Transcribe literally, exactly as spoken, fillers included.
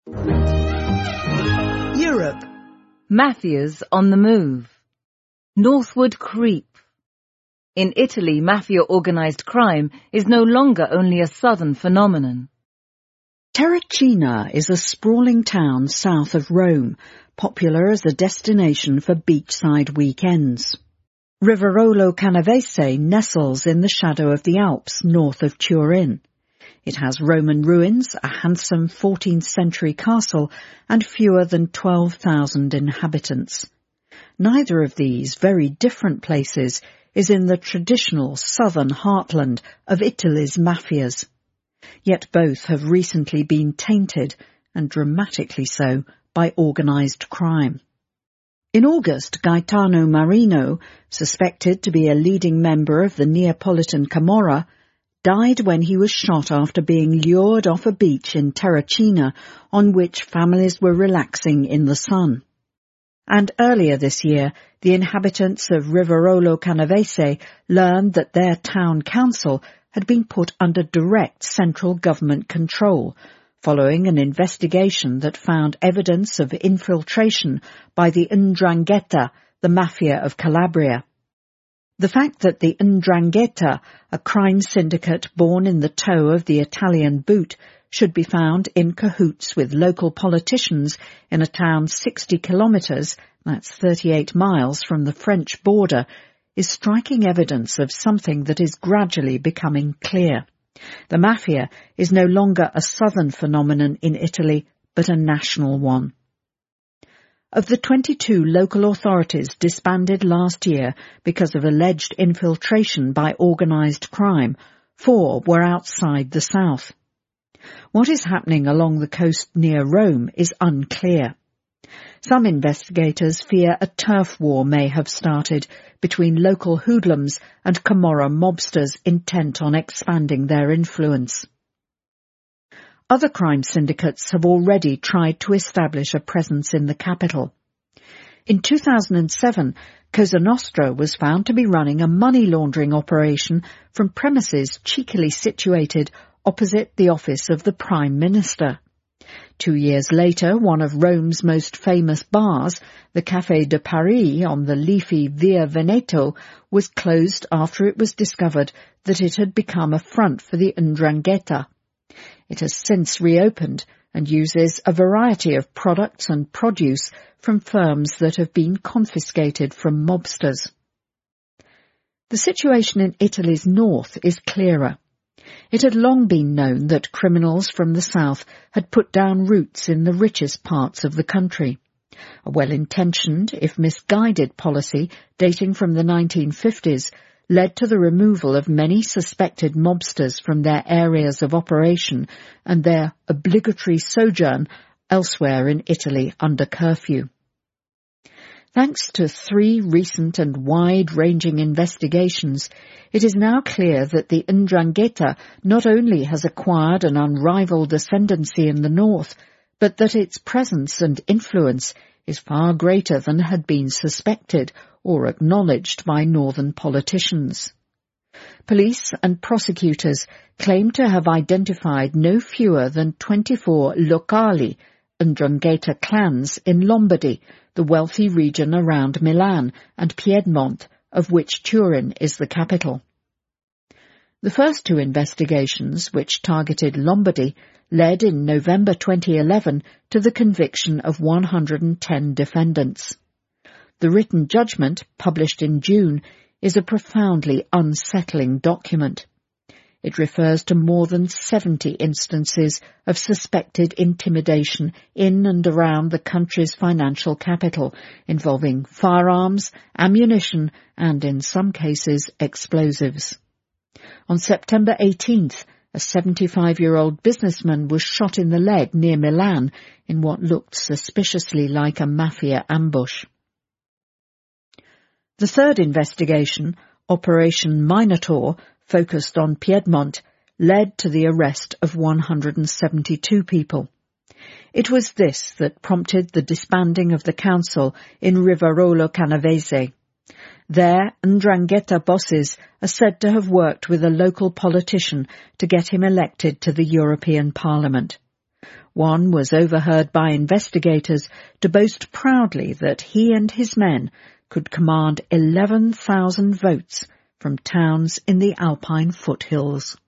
Europe. Mafias on the move. Northward creep. In Italy, mafia organized crime is no longer only a southern phenomenon. Terracina is a sprawling town south of Rome, popular as a destination for beachside weekends. Rivarolo Canavese nestles in the shadow of the Alps north of Turin. It has Roman ruins, a handsome fourteenth century castle, and fewer than twelve thousand inhabitants. Neither of these very different places is in the traditional southern heartland of Italy's mafias. Yet both have recently been tainted, and dramatically so, by organised crime. In August, Gaetano Marino, suspected to be a leading member of the Neapolitan Camorra, died when he was shot after being lured off a beach in Terracina on which families were relaxing in the sun. And earlier this year, the inhabitants of Rivarolo Canavese learned that their town council had been put under direct central government control, following an investigation that found evidence of infiltration by the 'Ndrangheta, the mafia of Calabria. The fact that the 'Ndrangheta, a crime syndicate born in the toe of the Italian boot, should be found in cahoots with local politicians in a town sixty kilometres, that's thirty-eight miles from the French border, is striking evidence of something that is gradually becoming clear. The mafia is no longer a southern phenomenon in Italy, but a national one. Of the twenty-two local authorities disbanded last year because of alleged infiltration by organised crime, four were outside the south. What is happening along the coast near Rome is unclear. Some investigators fear a turf war may have started between local hoodlums and Camorra mobsters intent on expanding their influence. Other crime syndicates have already tried to establish a presence in the capital. In two thousand seven, Cosa Nostra was found to be running a money laundering operation from premises cheekily situated opposite the office of the Prime Minister. Two years later, one of Rome's most famous bars, the Café de Paris on the leafy Via Veneto, was closed after it was discovered that it had become a front for the 'Ndrangheta. It has since reopened and uses a variety of products and produce from firms that have been confiscated from mobsters. The situation in Italy's north is clearer. It had long been known that criminals from the south had put down roots in the richest parts of the country. A well-intentioned, if misguided policy dating from the nineteen fifties led to the removal of many suspected mobsters from their areas of operation and their obligatory sojourn elsewhere in Italy under curfew. Thanks to three recent and wide-ranging investigations, it is now clear that the 'Ndrangheta not only has acquired an unrivalled ascendancy in the north, but that its presence and influence is far greater than had been suspected or acknowledged by northern politicians. Police and prosecutors claim to have identified no fewer than twenty-four locali, 'Ndrangheta clans in Lombardy, the wealthy region around Milan and Piedmont, of which Turin is the capital. The first two investigations, which targeted Lombardy, led in November twenty eleven to the conviction of one hundred ten defendants. The written judgment, published in June, is a profoundly unsettling document. It refers to more than seventy instances of suspected intimidation in and around the country's financial capital, involving firearms, ammunition, and, in some cases, explosives. On September eighteenth, a seventy-five-year-old businessman was shot in the leg near Milan in what looked suspiciously like a mafia ambush. The third investigation, Operation Minotaur, focused on Piedmont, led to the arrest of one hundred seventy-two people. It was this that prompted the disbanding of the council in Rivarolo Canavese. There, 'Ndrangheta bosses are said to have worked with a local politician to get him elected to the European Parliament. One was overheard by investigators to boast proudly that he and his men could command eleven thousand votes from towns in the Alpine foothills.